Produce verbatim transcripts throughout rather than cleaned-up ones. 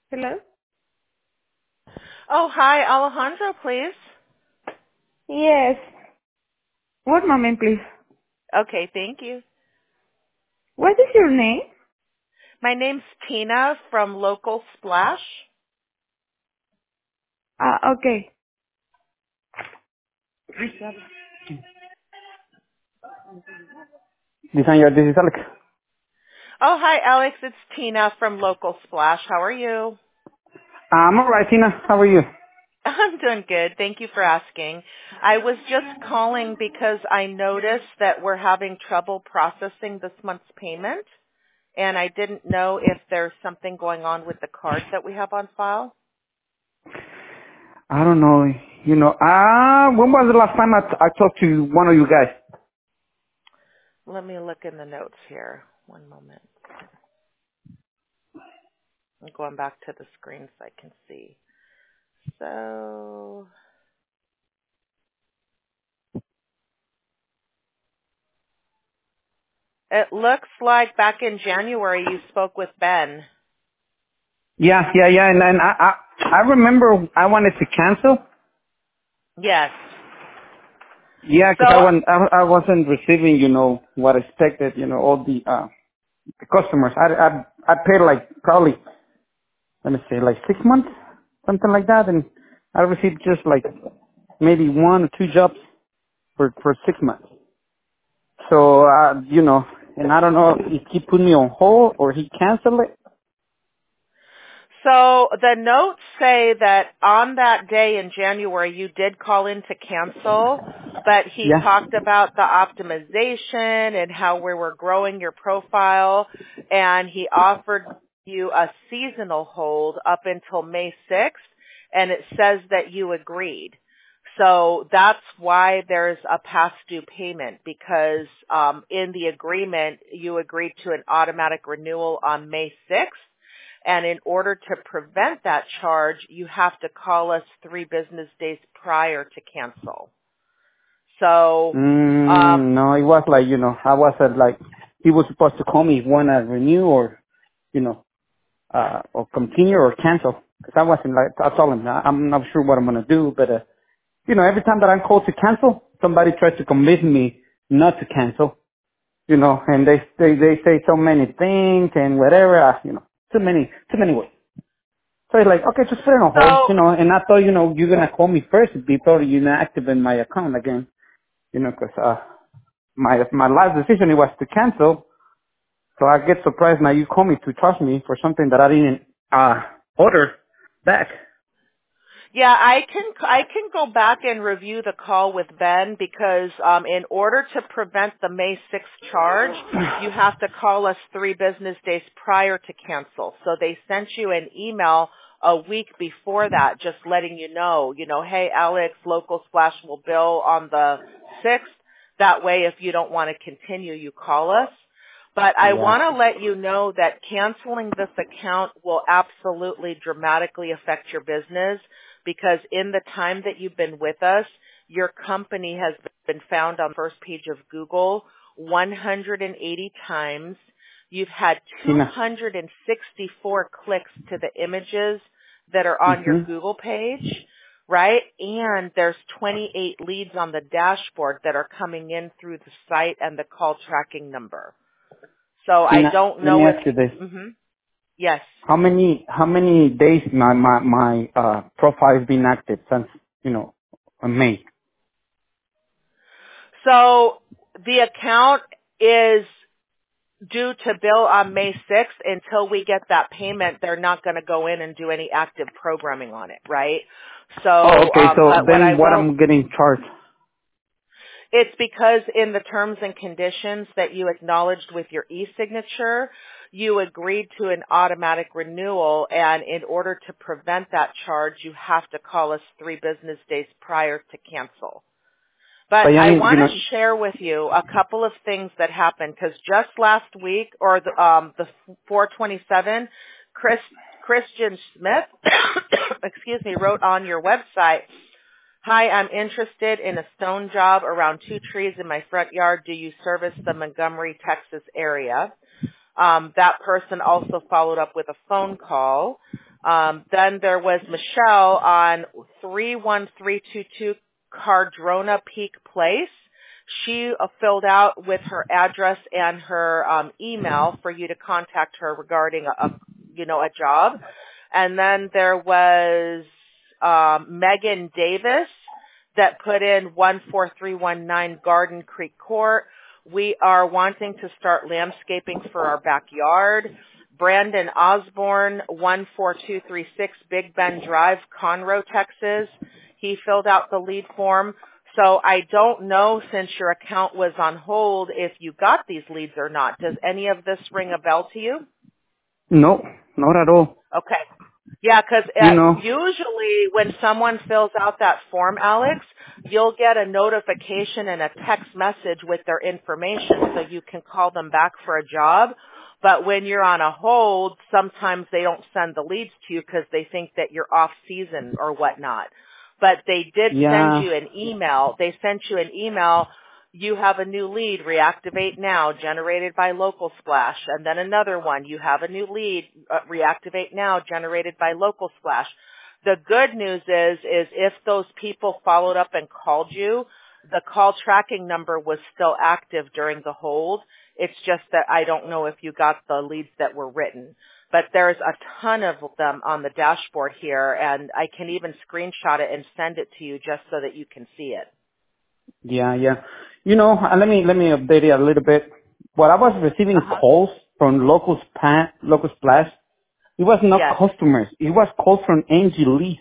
Hello? Oh, hi, Alejandro, please. Yes. One moment, please. Okay, thank you. What is your name? My name's Tina from Local Splash. Ah, okay. Designer, this is Alex. Oh, hi, Alex. It's Tina from Local Splash. How are you? I'm alright, Tina. How are you? I'm doing good. Thank you for asking. I was just calling because I noticed that we're having trouble processing this month's payment, and I didn't know if there's something going on with the card that we have on file. I don't know. You know, ah, when was the last time I, I talked to one of you guys? Let me look in the notes here. One moment. I'm going back to the screen so I can see. So it looks like back in January you spoke with Ben. Yeah, yeah, yeah. And, and I, I, I remember I wanted to cancel. Yes. Yeah, So, because I, wasn't- I, I wasn't receiving, you know, what I expected, you know, all the, uh, the customers. I, I, I paid like probably, let me say, like six months, something like that. And I received just like maybe one or two jobs for, for six months. So, uh, you know, and I don't know if he put me on hold or he canceled it. so the notes say that on that day in January you did call in to cancel, but he Yeah. talked about the optimization and how we were growing your profile, and he offered you a seasonal hold up until May sixth, and it says that you agreed. So that's why there's a past due payment, because um, in the agreement you agreed to an automatic renewal on May sixth. And in order to prevent that charge, you have to call us three business days prior to cancel. So, um, Mm, no, it was like, you know, I was at like, he was supposed to call me when I renew or, you know, uh, or continue or cancel. Cause I wasn't like, I told him, "I- I'm not sure what I'm going to do, but, uh, you know, every time that I'm called to cancel, somebody tries to convince me not to cancel, you know, and they, they, they say so many things and whatever, uh, you know, too many, too many ways. So he's like, okay, just put it on hold, so you know, and I thought, you know, you're going to call me first before you activate my account again, you know, because uh, my my last decision it was to cancel. So I get surprised now you call me to charge me for something that I didn't uh, order back. yeah, I can I can go back and review the call with Ben, because um, in order to prevent the May sixth charge, you have to call us three business days prior to cancel. So they sent you an email a week before that, just letting you know, you know, hey Alex, Local Splash will bill on the sixth. That way, if you don't want to continue, you call us. But I Yeah. want to let you know that canceling this account will absolutely dramatically affect your business, because in the time that you've been with us, your company has been found on the first page of Google one hundred eighty times. You've had Tina. two hundred sixty-four clicks to the images that are on your Mm-hmm. Google page, right? And there's twenty-eight leads on the dashboard that are coming in through the site and the call tracking number. So I Tina, don't let me know if, ask you this: mhm, yes. how many how many days my my my uh, profile has been active since you know in May? So the account is due to bill on May sixth. Until we get that payment, they're not going to go in and do any active programming on it, right? Oh, So, okay. um, So but what I then what will, I'm getting charged? it's because in the terms and conditions that you acknowledged with your e-signature, you agreed to an automatic renewal, and in order to prevent that charge, you have to call us three business days prior to cancel. But But I I mean, you want know, to share with you a couple of things that happened, because just last week, or the, um, the four twenty-seven, Chris, Christian Smith, excuse me, wrote on your website, "Hi, I'm interested in a stone job around two trees in my front yard. Do you service the Montgomery, Texas area?" Um, that person also followed up with a phone call. Um, then there was Michelle on three one three two two Cardrona Peak Place. She uh, filled out with her address and her um, email for you to contact her regarding a, a you know a job. And then there was um, Megan Davis that put in one four three one nine Garden Creek Court. We are wanting to start landscaping for our backyard. Brandon Osborne, one four two three six Big Bend Drive, Conroe, Texas. He filled out the lead form. So I don't know, since your account was on hold, if you got these leads or not. Does any of this ring a bell to you? No, not at all. Okay. Yeah, because You know. usually when someone fills out that form, Alex, you'll get a notification and a text message with their information so you can call them back for a job. But when you're on a hold, sometimes they don't send the leads to you because they think that you're off season or whatnot. But they did Yeah. send you an email. They sent you an email. You have a new lead, reactivate now, generated by Local Splash. And then another one, you have a new lead, uh, reactivate now, generated by Local Splash. The good news is, is if those people followed up and called you, the call tracking number was still active during the hold. It's just that I don't know if you got the leads that were written. But there's a ton of them on the dashboard here, and I can even screenshot it and send it to you just so that you can see it. Yeah, yeah. You know, uh, let me let me update it a little bit. When I was receiving Uh-huh. calls from local spa, local splash, it was not Yes. customers. It was calls from Angie Lee.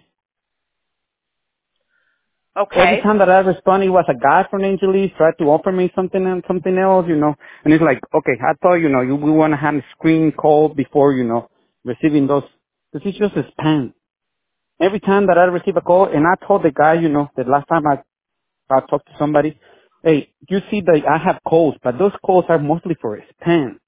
Every Okay. time that I responded, it was a guy from Angie Lee tried to offer me something and something else, you know. And it's like, okay, I thought, you know, you, we want to have a screen call before, you know, receiving those. This is just a spam. Every time that I receive a call, and I told the guy, you know, the last time I I talked to somebody, hey, you see that I have calls, but those calls are mostly for spam.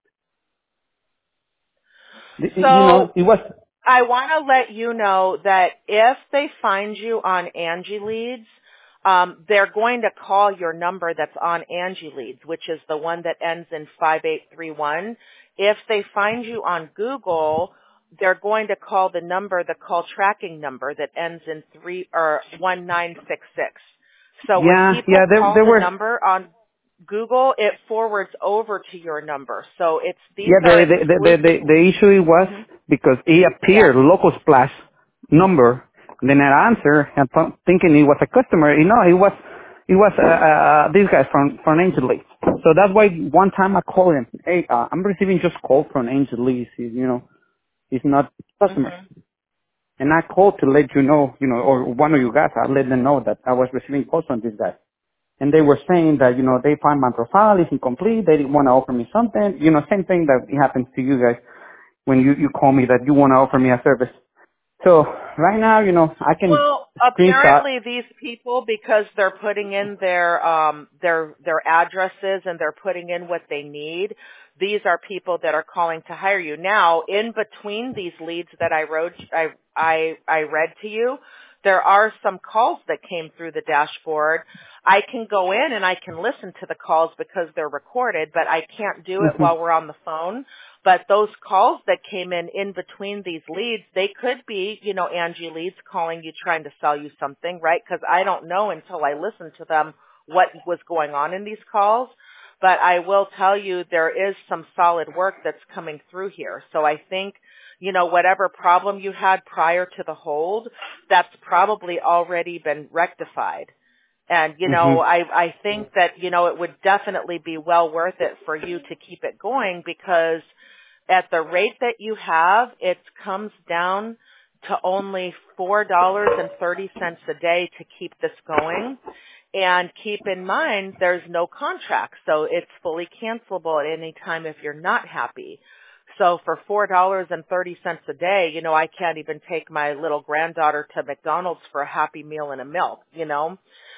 Y- You know, So it was, I want to let you know that if they find you on Angie Leads, um, they're going to call your number that's on Angie Leads, which is the one that ends in five eight three one. If they find you on Google, they're going to call the number, the call tracking number that ends in three or one nine six six. So when yeah, people yeah, there, call there the were, number on Google, it forwards over to your number. So it's these yeah, are the, the, the, the, exclusive. the issue was Mhm. because it Yes. appeared local splash number, then I answer and th- thinking it was a customer. You know, it was, it was, uh, uh, this guy from, from Angel Lee. So that's why one time I called him, hey, uh, I'm receiving just call from Angel Lee, you know, it's not customers. Mhm. And I called to let you know, you know, or one of you guys, I let them know that I was receiving calls from this guy. And they were saying that, you know, they find my profile is incomplete, they didn't want to offer me something. You know, same thing that happens to you guys when you, you call me that you want to offer me a service. So right now, you know, I can Well, screenshot. apparently these people, because they're putting in their um their their addresses and they're putting in what they need, these are people that are calling to hire you. Now, in between these leads that I wrote I I I read to you, there are some calls that came through the dashboard. I can go in and I can listen to the calls because they're recorded, but I can't do it Hmm. while we're on the phone. But those calls that came in in between these leads, they could be, you know, Angie leads calling you trying to sell you something, right? Because I don't know until I listen to them what was going on in these calls. But I will tell you there is some solid work that's coming through here. So I think, you know, whatever problem you had prior to the hold, that's probably already been rectified. And, you Hmm. know, I, I think that, you know, it would definitely be well worth it for you to keep it going because at the rate that you have, it comes down to only four dollars and thirty cents a day to keep this going. And keep in mind, there's no contract, so it's fully cancelable at any time if you're not happy. So for four dollars and thirty cents a day, you know, I can't even take my little granddaughter to McDonald's for a Happy Meal and a milk, you know.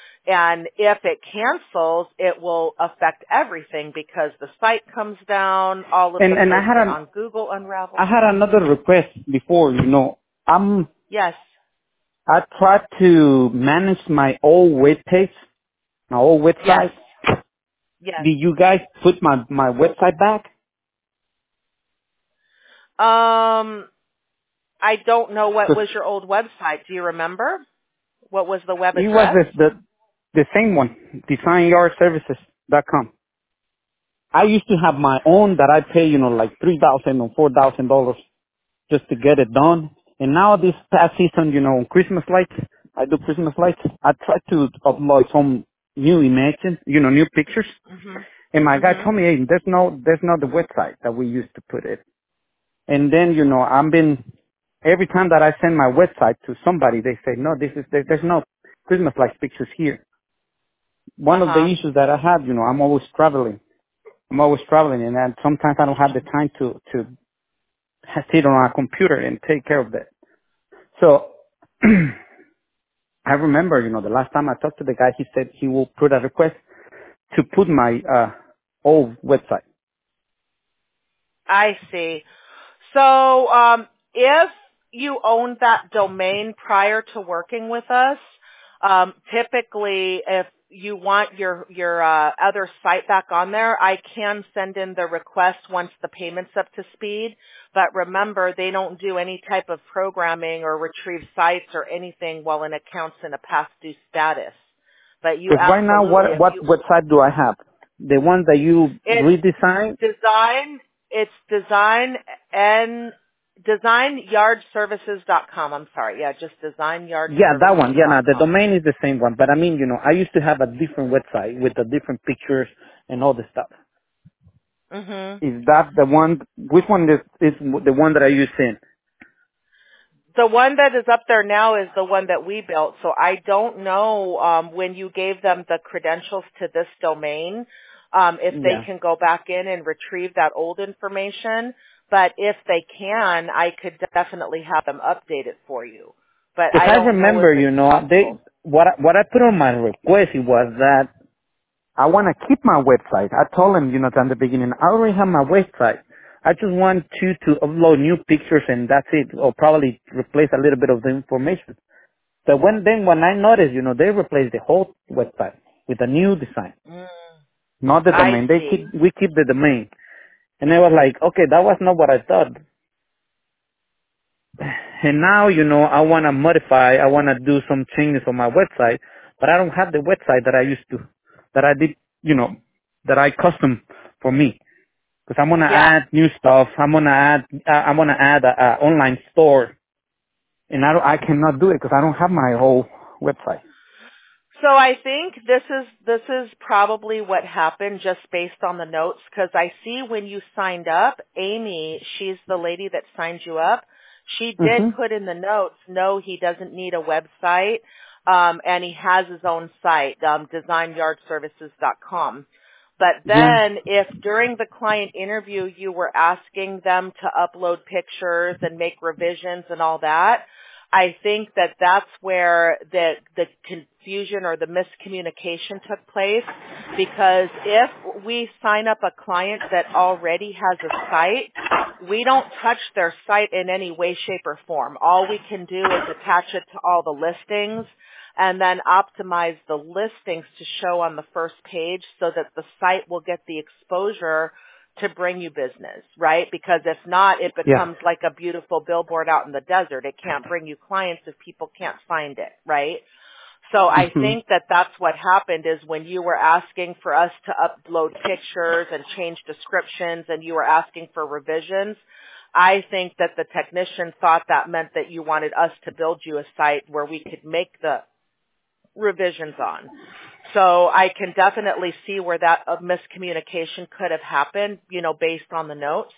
And if it cancels, it will affect everything because the site comes down, all of the And, and I had placement an, on Google unravels. I had another request before, you know, I'm, Yes, I tried to manage my old web page, my old yes, website. yes. Did you guys put my, my website back? Um, I don't know what So was your old website. Do you remember? What was the web it was address? this, the the same one, design yard services dot com. I used to have my own that I pay, you know, like three thousand or four thousand dollars just to get it done. And now this past season, you know, on Christmas lights, I do Christmas lights. I tried to upload some new images, you know, new pictures. Mhm. And my guy Mhm. told me, hey, there's no, there's no the website that we used to put it. And then, you know, I've been, every time that I send my website to somebody, they say, no, this is, there, there's no Christmas lights pictures here. One of the Uh-huh. issues that I have, you know, I'm always traveling. I'm always traveling, and then sometimes I don't have the time to, to sit on a computer and take care of that. So, I remember, you know, the last time I talked to the guy, he said he will put a request to put my, uh, old website. I see. So, um, if you owned that domain prior to working with us, um, typically if you want your your uh, other site back on there, I can send in the request once the payment's up to speed. But remember, they don't do any type of programming or retrieve sites or anything while an account's in a past due status. But you Because right now, absolutely, what, if what you website do I have? The one that you it's redesign? design, it's design and design yard services dot com. I'm sorry. Yeah, just design yard Yeah, that services one. Yeah, dot no, the com. domain is the same one. But I mean, you know, I used to have a different website with the different pictures and all the stuff. Mhm. Is that the one? Which one is, is the one that I use in? The one that is up there now is the one that we built. So I don't know um, when you gave them the credentials to this domain, um, if they Yeah. can go back in and retrieve that old information. But if they can, I could definitely have them update it for you. But Because I I don't know if remember, it's you know, they possible. what I, what I put on my request it was that I want to keep my website. I told them, you know, at the beginning, I already have my website. I just want you to upload new pictures and that's it, or probably replace a little bit of the information. So when then when I noticed, you know, they replaced the whole website with a new design, Mm, not the I domain. They see. keep we keep the domain, and I was like, okay, that was not what I thought. And now, you know, I want to modify, I want to do some changes on my website, but I don't have the website that I used to, that I did, you know, that I custom for me. Because I'm gonna Yeah. add new stuff. I'm gonna add, uh, I'm gonna add a, a online store, and I don't, I cannot do it because I don't have my whole website. So I think this is this is probably what happened just based on the notes because I see when you signed up, Amy, she's the lady that signed you up. She did Mhm. put in the notes, no, he doesn't need a website, um, and he has his own site, um, design yard services dot com. But Yeah. then if during the client interview you were asking them to upload pictures and make revisions and all that, I think that that's where the the confusion or the miscommunication took place because if we sign up a client that already has a site, we don't touch their site in any way, shape, or form. All we can do is attach it to all the listings and then optimize the listings to show on the first page so that the site will get the exposure to bring you business, right? Because if not, it Yeah. becomes like a beautiful billboard out in the desert. It can't bring you clients if people can't find it, right? So I Mhm. think that that's what happened is when you were asking for us to upload pictures and change descriptions and you were asking for revisions, I think that the technician thought that meant that you wanted us to build you a site where we could make the revisions on. So I can definitely see where that uh, miscommunication could have happened, you know, based on the notes.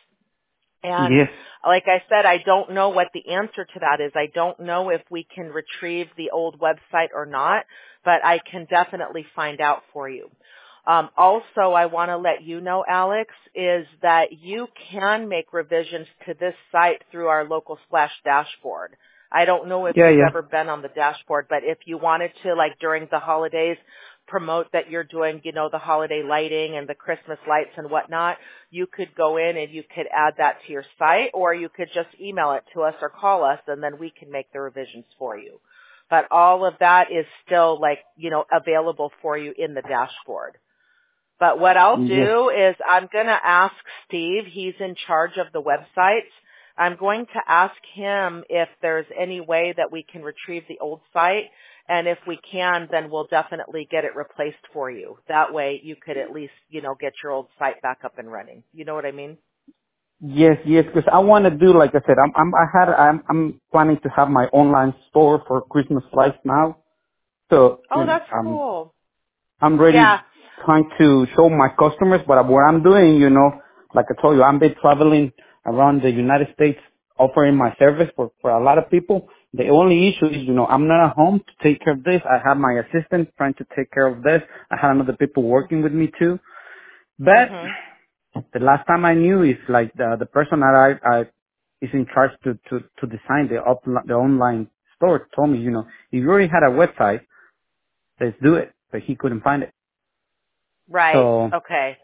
And Yes. like I said, I don't know what the answer to that is. I don't know if we can retrieve the old website or not, but I can definitely find out for you. Um, also, I want to let you know, Alex, is that you can make revisions to this site through our local splash dashboard. I don't know if Yeah. you've Yeah. ever been on the dashboard, but if you wanted to, like during the holidays, promote that you're doing, you know, the holiday lighting and the Christmas lights and whatnot, you could go in and you could add that to your site, or you could just email it to us or call us, and then we can make the revisions for you. But all of that is still like, you know, available for you in the dashboard. But what I'll Yes. do is I'm going to ask Steve, he's in charge of the websites, I'm going to ask him if there's any way that we can retrieve the old site. And if we can, then we'll definitely get it replaced for you. That way you could at least, you know, get your old site back up and running. You know what I mean? Yes, yes, because I want to do, like I said, I'm, I'm, I had, I'm, I'm planning to have my online store for Christmas lights now. So, you Oh, know, that's I'm, cool. I'm Yeah. really trying to show my customers what, what I'm doing, you know, like I told you, I've been traveling around the United States offering my service for, for a lot of people. The only issue is, you know, I'm not at home to take care of this. I have my assistant trying to take care of this. I have another people working with me too. But Mhm. the last time I knew is like the the person that I, I is in charge to to to design the up the online store told me, you know, if you already had a website, let's do it. But he couldn't find it. Right. So Okay.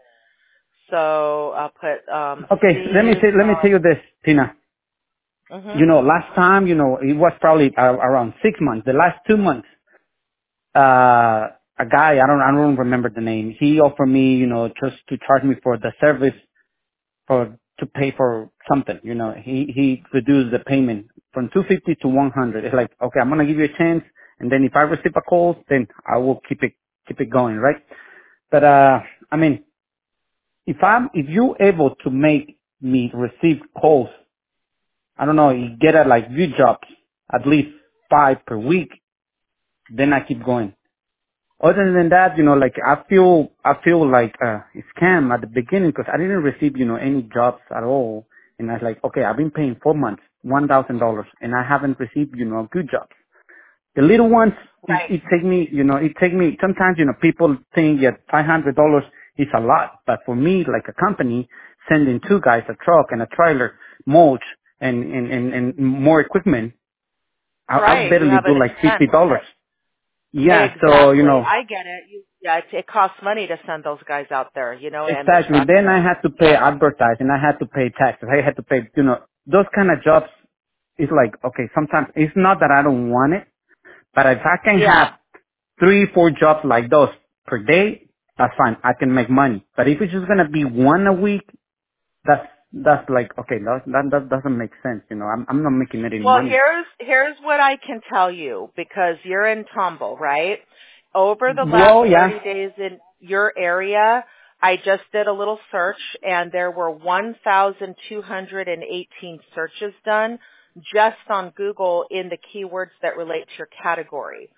So I'll put um okay, let me Steve. say let me tell you this, Tina. You Mhm. know, last time, you know, it was probably uh, around six months. The last two months, uh, a guy I don't I don't remember the name. He offered me, you know, just to charge me for the service for to pay for something. You know, he he reduced the payment from two fifty to one hundred. It's like, okay, I'm gonna give you a chance, and then if I receive a call, then I will keep it keep it going, right? But uh, I mean, if I'm if you able to make me receive calls, I don't know, you get at like good jobs, at least five per week, then I keep going. Other than that, you know, like I feel, I feel like uh, a scam at the beginning because I didn't receive, you know, any jobs at all. And I was like, okay, I've been paying four months, one thousand dollars, and I haven't received, you know, good jobs. The little ones, it, Right. it take me, you know, it take me. Sometimes, you know, people think that five hundred dollars is a lot, but for me, like a company sending two guys a truck and a trailer, mulch, and and and, and more equipment, I, I'll Right. You barely have do an like fifty expense. dollars. Yeah, so you Exactly. know, I get it. You, yeah, it, it costs money to send those guys out there, you know, and the exactly. truck and Then I everything. had to pay Yeah. advertising. I had to pay taxes. I had to pay, you know, those kind of jobs. It's like, okay, sometimes it's not that I don't want it, but if I can Yeah. have three, four jobs like those per day, that's fine. I can make money. But if it's just gonna be one a week, that's that's like, okay, that that, that doesn't make sense. You know, I'm I'm not making any Well, money. here's here's what I can tell you because you're in Tumble, right? Over the last Well, yeah. thirty days in your area, I just did a little search and there were one thousand two hundred eighteen searches done just on Google in the keywords that relate to your category.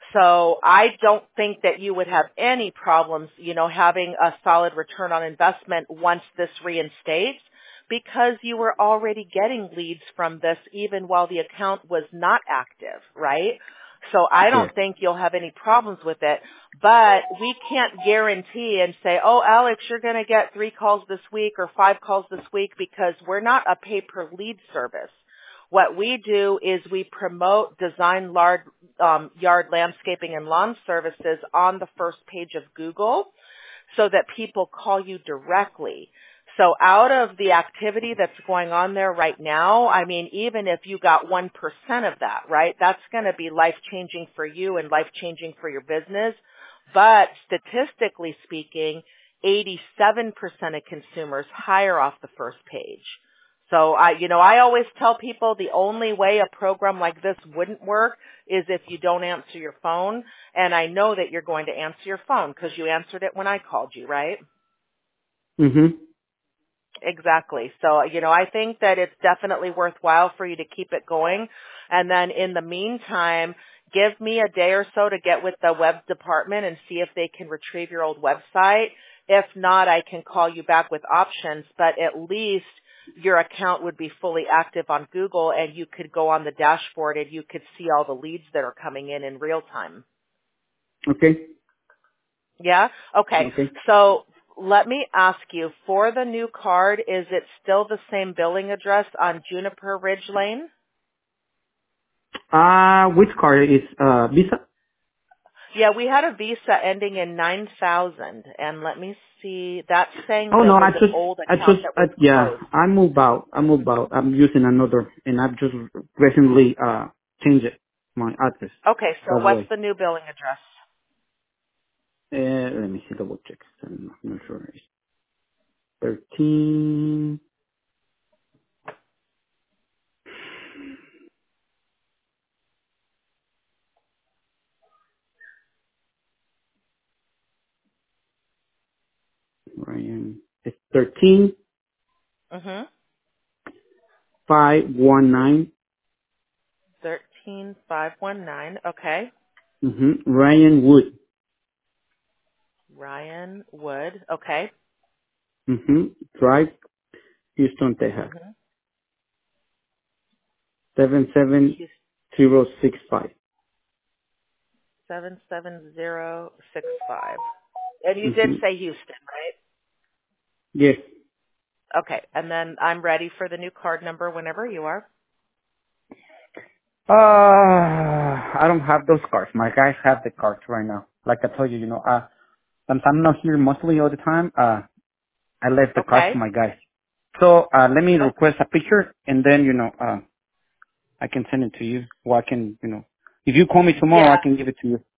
So I don't think that you would have any problems, you know, having a solid return on investment once this reinstates because you were already getting leads from this even while the account was not active, right? So I Yes. don't think you'll have any problems with it, but we can't guarantee and say, oh, Alex, you're going to get three calls this week or five calls this week because we're not a pay-per-lead service. What we do is we promote design yard, um, yard landscaping and lawn services on the first page of Google so that people call you directly. So out of the activity that's going on there right now, I mean, even if you got one percent of that, right, that's going to be life-changing for you and life-changing for your business. But statistically speaking, eighty-seven percent of consumers hire off the first page. So I, you know, I always tell people the only way a program like this wouldn't work is if you don't answer your phone. And I know that you're going to answer your phone because you answered it when I called you, right? Mhm. Exactly. So, you know, I think that it's definitely worthwhile for you to keep it going. And then in the meantime, give me a day or so to get with the web department and see if they can retrieve your old website. If not, I can call you back with options, but at least your account would be fully active on Google and you could go on the dashboard and you could see all the leads that are coming in in real time. Okay. Yeah? Okay. Okay. So let me ask you, for the new card, is it still the same billing address on Juniper Ridge Lane? Uh, which card is uh Visa? Yeah, we had a Visa ending in nine thousand, and let me see, that's saying Oh no, that I was an just, old I account just, that uh, was yeah, closed. I move out. I move out. I'm using another, and I've just recently uh changed it, my address. Okay, so That what's way. the new billing address? Uh, let me see double check. I'm not sure. It's thirteen. Ryan. It's thirteen Mhm. five one nine. Thirteen five one nine. Okay. Mm-hmm. Ryan Wood. Ryan Wood. Okay. Mm-hmm. Drive, Houston, Texas. Mhm. Seven seven Houston zero six five. seven seven zero six five. And you did Mm-hmm. say Houston, right? Yes. Okay. And then I'm ready for the new card number whenever you are. Uh, I don't have those cards. My guys have the cards right now. Like I told you, you know, uh, since I'm not here mostly all the time, uh, I left the cards to Okay. my guys. So, uh, let me No. request a picture and then, you know, uh, I can send it to you. Or I can, you know, if you call me tomorrow, I Yeah. can give it to you.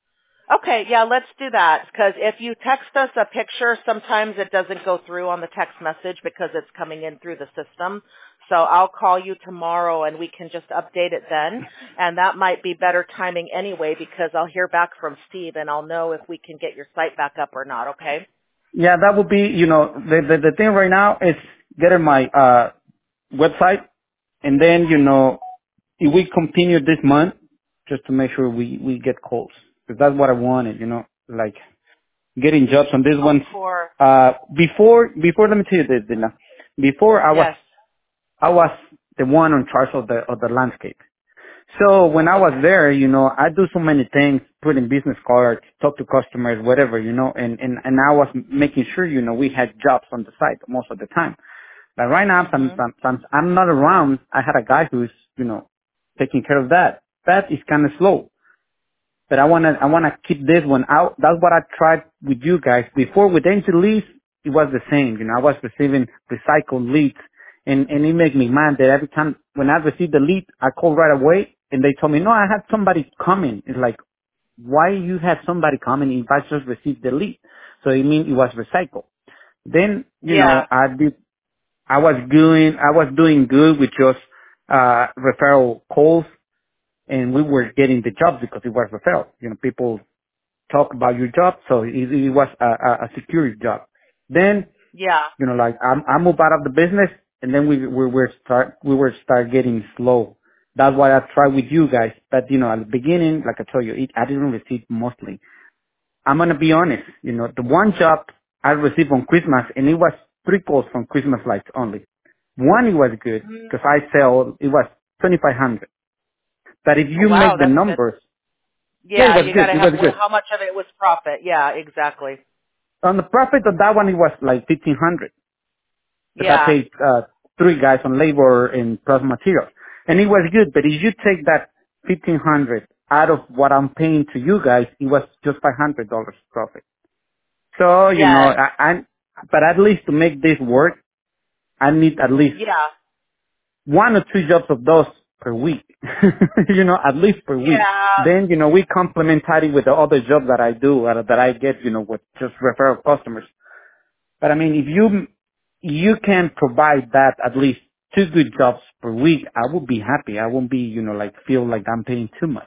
Okay, yeah, let's do that. Because if you text us a picture, sometimes it doesn't go through on the text message because it's coming in through the system. So I'll call you tomorrow and we can just update it then. And that might be better timing anyway because I'll hear back from Steve and I'll know if we can get your site back up or not, okay? Yeah, that would be, you know, the, the, the thing right now is getting my, uh, website and then, you know, if we continue this month, just to make sure we, we get calls. Because that's what I wanted, you know, like getting jobs on this Of one. course. Uh, before, before, let me tell you this, Dina. Before I was, Yes. I was the one in charge of the, of the landscape. So when I was Okay. there, you know, I do so many things, put in business cards, talk to customers, whatever, you know, and, and, and I was making sure, you know, we had jobs on the site most of the time. But right now, since, Mhm. since I'm not around, I had a guy who's, you know, taking care of that. That is kind of slow. But I wanna, I wanna keep this one out. That's what I tried with you guys. Before with Angel Leads, it was the same. You know, I was receiving recycled leads. And, and it made me mad that every time when I received the lead, I called right away and they told me, no, I had somebody coming. It's like, why you had somebody coming if I just received the lead? So it means it was recycled. Then, you know, Yeah. I did, I was doing, I was doing good with just, uh, referral calls and we were getting the jobs because it was referral. You know, people talk about your job, so it, it was a, a, a security job. Then, Yeah. you know, like I, I moved out of the business, and then we we were start we were start getting slow. That's why I tried with you guys. But you know, at the beginning, like I told you, it, I didn't receive mostly. I'm gonna be honest. You know, the one job I received on Christmas, and it was three calls from Christmas lights only. One, it was good Mhm. because I sell. It was twenty five hundred. But if Oh, you wow, make the that's good. numbers, yeah, it Yeah, was you got good. to It have was well, good. how much of it was profit? Yeah, exactly. On the profit of that one, it was like fifteen hundred. Because I Yeah. paid uh, three guys on labor and plus materials, and it was good. But if you take that fifteen hundred out of what I'm paying to you guys, it was just five hundred dollars profit. So you know, Yes. I, I but at least to make this work, I need at least Yeah. one or two jobs of those per week. You know, at least per week. Yeah. Then you know we complement it with the other jobs that I do uh, that I get. You know, with just referral customers. But I mean, if you you can provide that at least two good jobs per week, I would be happy. I won't be, you know, like feel like I'm paying too much.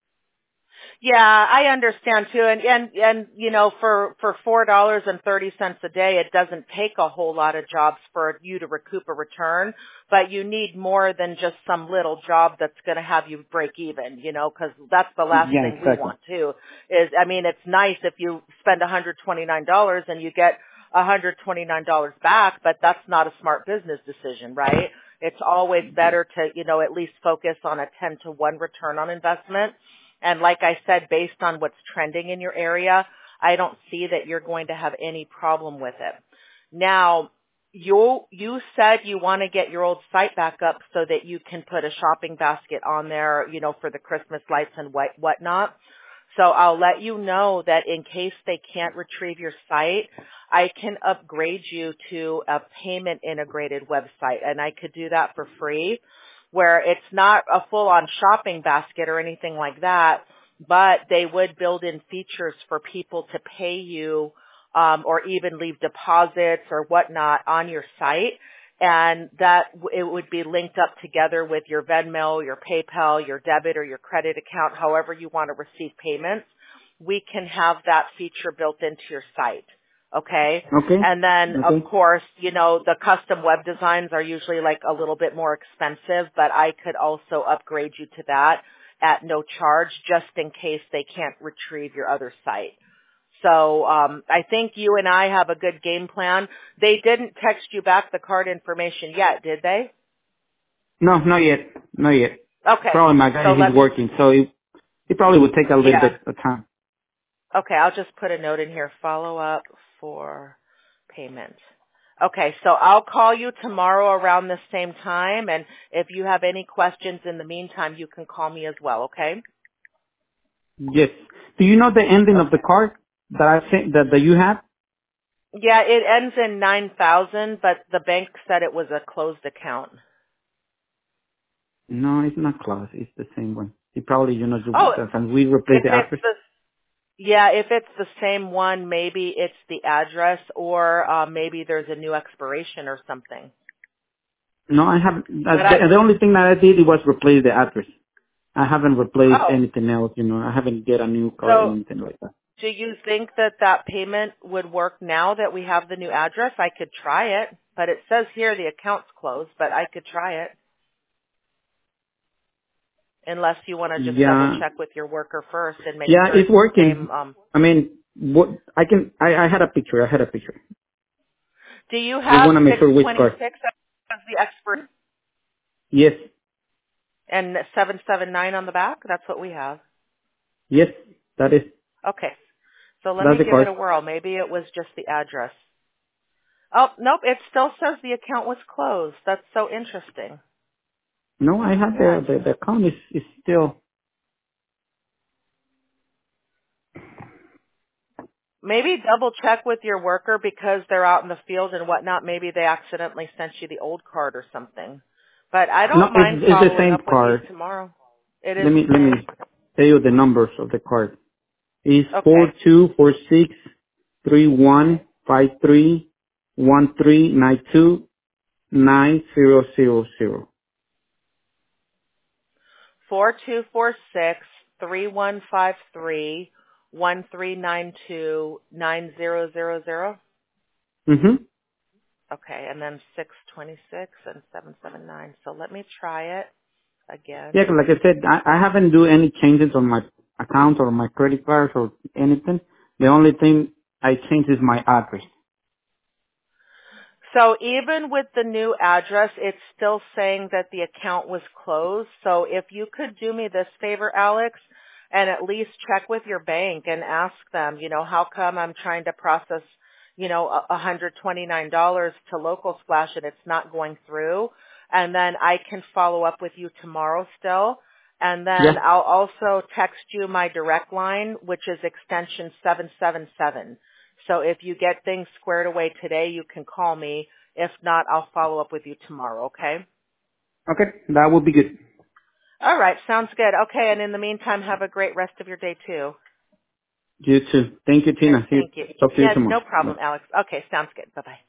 Yeah, I understand too. And, and, and, you know, for, for four dollars and thirty cents a day, it doesn't take a whole lot of jobs for you to recoup a return, but you need more than just some little job that's going to have you break even, you know, cause that's the last Yeah, thing we exactly. want too is, I mean, it's nice if you spend one hundred twenty-nine dollars and you get one hundred twenty-nine dollars back, but that's not a smart business decision, right? It's always better to, you know, at least focus on a ten to one return on investment. And like I said, based on what's trending in your area, I don't see that you're going to have any problem with it. Now, you you said you want to get your old site back up so that you can put a shopping basket on there, you know, for the Christmas lights and what whatnot. So I'll let you know that in case they can't retrieve your site, I can upgrade you to a payment integrated website, and I could do that for free, where it's not a full-on shopping basket or anything like that, but they would build in features for people to pay you um, or even leave deposits or whatnot on your site, and that w- it would be linked up together with your Venmo, your PayPal, your debit or your credit account, however you want to receive payments. We can have that feature built into your site. Okay. Okay. And then, of Okay. course, you know, the custom web designs are usually like a little bit more expensive, but I could also upgrade you to that at no charge just in case they can't retrieve your other site. So um, I think you and I have a good game plan. They didn't text you back the card information yet, did they? No, not yet. Not yet. Okay. Probably my guy, So he's let me, working, so it, it probably would take a little yeah. bit of time. Okay, I'll just put a note in here, follow up for payment. Okay, so I'll call you tomorrow around the same time, and if you have any questions in the meantime, you can call me as well, okay? Yes. Do you know the ending of the Okay. card that I sent, that, that you have? Yeah, it ends in nine thousand, but the bank said it was a closed account. No, it's not close. It's the same one. It probably, you know, Oh, can we replace if the it's address? the yeah, if it's the same one, maybe it's the address, or uh, maybe there's a new expiration or something. No, I haven't. Uh, But I the, the only thing that I did was replace the address. I haven't replaced oh, anything else, you know. I haven't get a new card or so anything like that. do you think that that payment would work now that we have the new address? I could try it, but it says here the account's closed, but I could try it. Unless you want to just double Yeah, check with your worker first and make yeah, sure it's it's the same. working. Um, I mean, what I can, I, I had a picture. I had a picture. do you Just have want to make sure which card. six twenty-six as the expert Yes, and seven seven nine on the back? That's what we have. yes, that is, Okay. So let that's me the give it card. a whirl. Maybe it was just the address. Oh, nope. It still says the account was closed. That's so interesting. No, I have Yeah. the, the, the account is, is still, Maybe double check with your worker because they're out in the field and whatnot. Maybe they accidentally sent you the old card or something. But I no, don't mind it's, it's the following same up with you card. tomorrow. It is Let the me, let me same. tell you the numbers of the card. It's four Okay. two four six three one five three one three nine two nine zero zero zero. Four two four six three one five three one three nine two nine zero zero zero. Mm-hmm. Okay, and then six twenty six and seven seven nine. So let me try it Yeah, again. 'cause like I said, I, I haven't do any changes on my account or my credit cards or anything. The only thing I changed is my address. So even with the new address, it's still saying that the account was closed. So if you could do me this favor, Alex, and at least check with your bank and ask them, you know, how come I'm trying to process, you know, a- one hundred twenty-nine dollars to Local Splash and it's not going through. And then I can follow up with you tomorrow still. And then Yeah. I'll also text you my direct line, which is extension seven seven seven. So if you get things squared away today, you can call me. If not, I'll follow up with you tomorrow, okay? Okay, that would be good. All right, sounds good. Okay, and in the meantime, have a great rest of your day too. You too. Thank you, All right, Tina. See you. thank you. Talk to you Yeah, tomorrow. no Bye. problem, Alex. Okay, sounds good. Bye-bye.